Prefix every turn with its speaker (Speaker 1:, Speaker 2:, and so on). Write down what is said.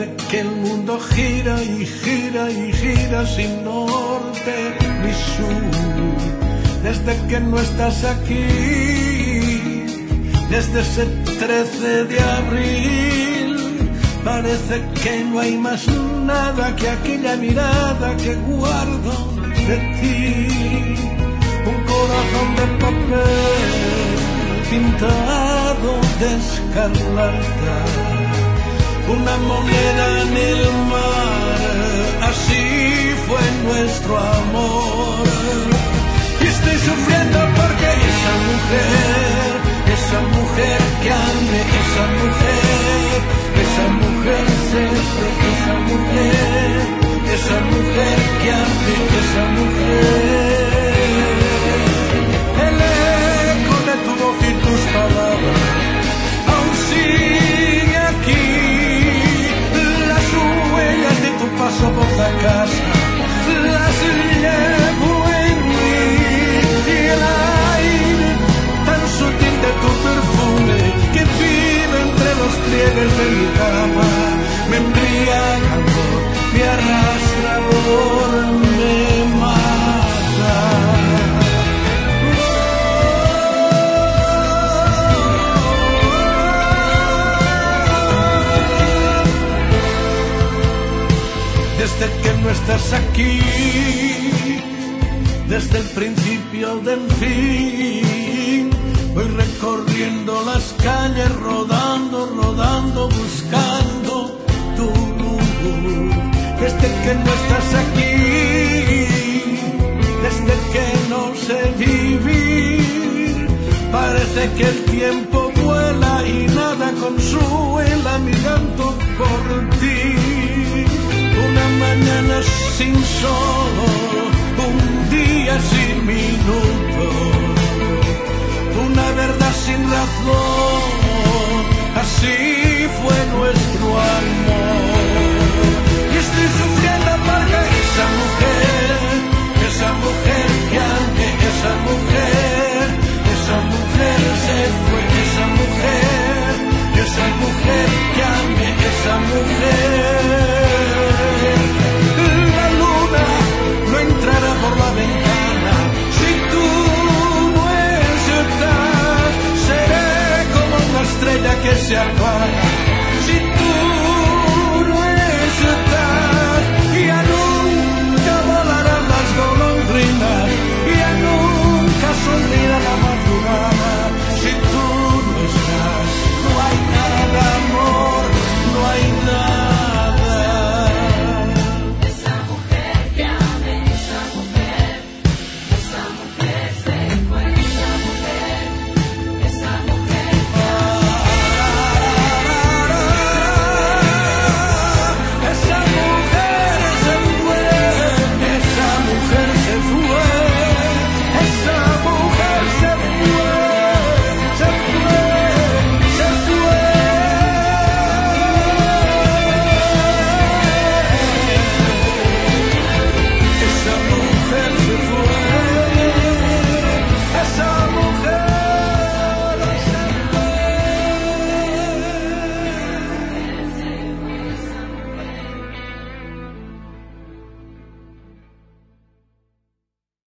Speaker 1: Parece que el mundo gira y gira y gira sin norte ni sur. Desde que no estás aquí, desde ese 13 de abril, parece que no hay más nada que aquella mirada que guardo de ti. Un corazón de papel pintado de escarlata, una moneda en el mar, así fue nuestro amor. Y estoy sufriendo porque esa mujer que amé, esa mujer se fue, esa mujer que amé, esa mujer. El eco de tu voz y tus palabras aún sigue aquí. De tu paso por la casa las llevo en mí, y el aire tan sutil de tu perfume que vive entre los pliegues de mi cama me embriaga, me arrastra, me mata. Desde que no estás aquí, desde el principio del fin, voy recorriendo las calles, rodando, buscando tu luz. Desde que no estás aquí, desde que no sé vivir, parece que el tiempo vuela y nada consuela mi llanto por ti. Una mañana sin sol, un día sin minuto, una verdad sin razón, así fue nuestro amor. Y estoy sufriendo porque esa mujer que amé, esa mujer se fue, esa mujer que amé, esa mujer. Entrará por la ventana, si tú no estás, seré como una estrella que se apaga